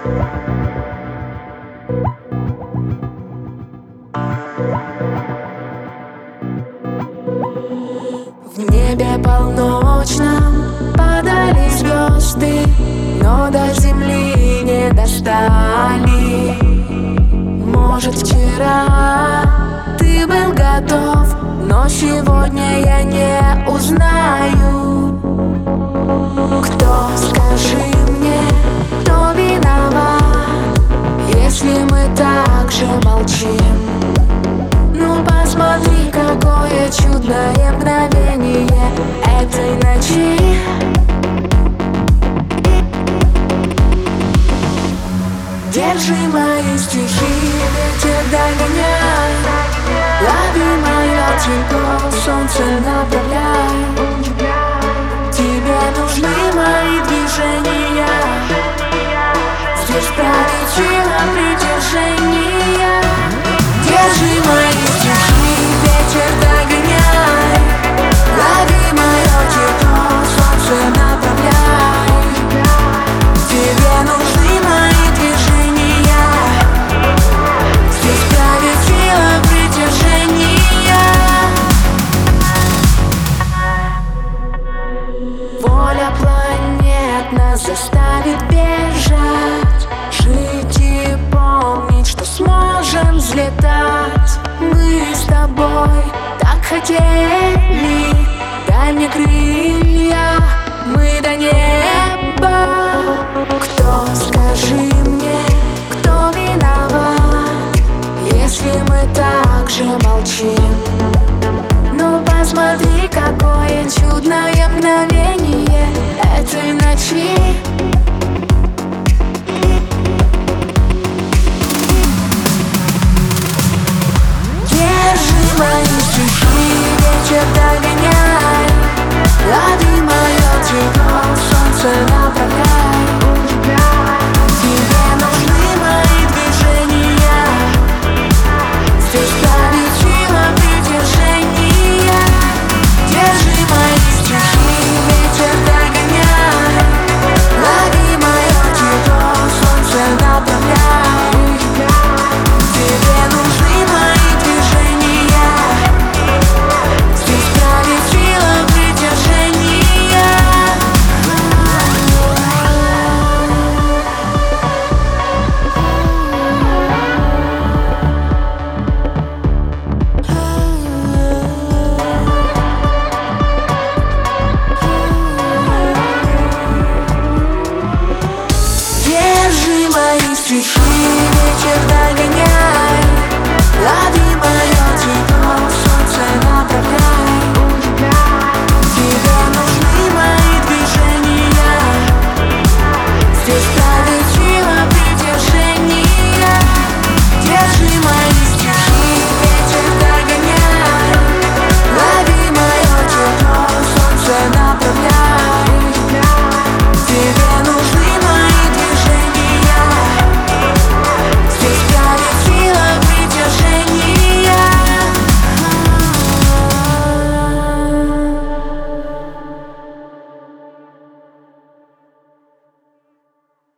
В небе полночном падали звезды, но до земли не достали. Может, вчера ты был готов, но сегодня я не узнаю. Кто, скажи мне, кто виноват, если мы так же молчим? Ну посмотри, какое чудное мгновение этой ночи. Держи мои стихи, ветер догоняй, лови мое тепло, солнце направляй. Тебе нужны мои движения, здесь правит сила притяжения. Держи мои стихи, ветер догоняй, лови мое тепло, солнце направляй. Тебе нужны мои движения, здесь правит сила притяжения. Воля планет нас заставит бежать, жить и помнить, что сможем взлетать. Мы с тобой так хотели, дай мне крылья, мы до неба. Кто, скажи мне, кто виноват, если мы так же молчим? Ну посмотри, какое чудное мгновение этой ночи. Держи мои стихи, ветер догоняй, лови мое тепло, солнце направляй. Тебе нужны мои движения, здесь правит сила притяжения. Держи мои стихи, ветер догоняй, лови мое тепло, солнце направляй. Тебе нужны мои движения, здесь правит сила притяжения. Держи мои стихи, ветер догоняй, лови